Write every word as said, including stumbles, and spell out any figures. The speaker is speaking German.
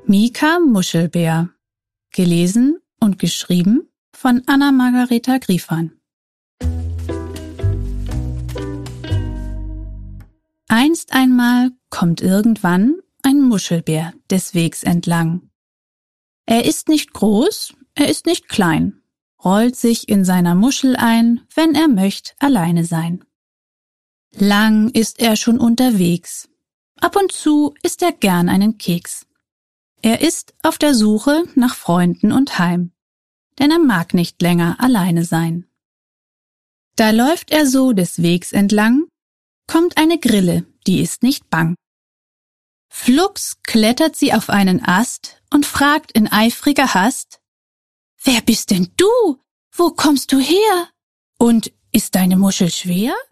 Mika Muschelbär. Gelesen und geschrieben von Anna-Margareta Griefahn. Einst einmal kommt irgendwann ein Muschelbär des Wegs entlang. Er ist nicht groß, er ist nicht klein, rollt sich in seiner Muschel ein, wenn er möcht alleine sein. Lang ist er schon unterwegs, ab und zu isst er gern einen Keks. Er ist auf der Suche nach Freunden und Heim, denn er mag nicht länger alleine sein. Da läuft er so des Wegs entlang, kommt eine Grille, die ist nicht bang. Flugs klettert sie auf einen Ast und fragt in eifriger Hast: »Wer bist denn du? Wo kommst du her? Und ist deine Muschel schwer?«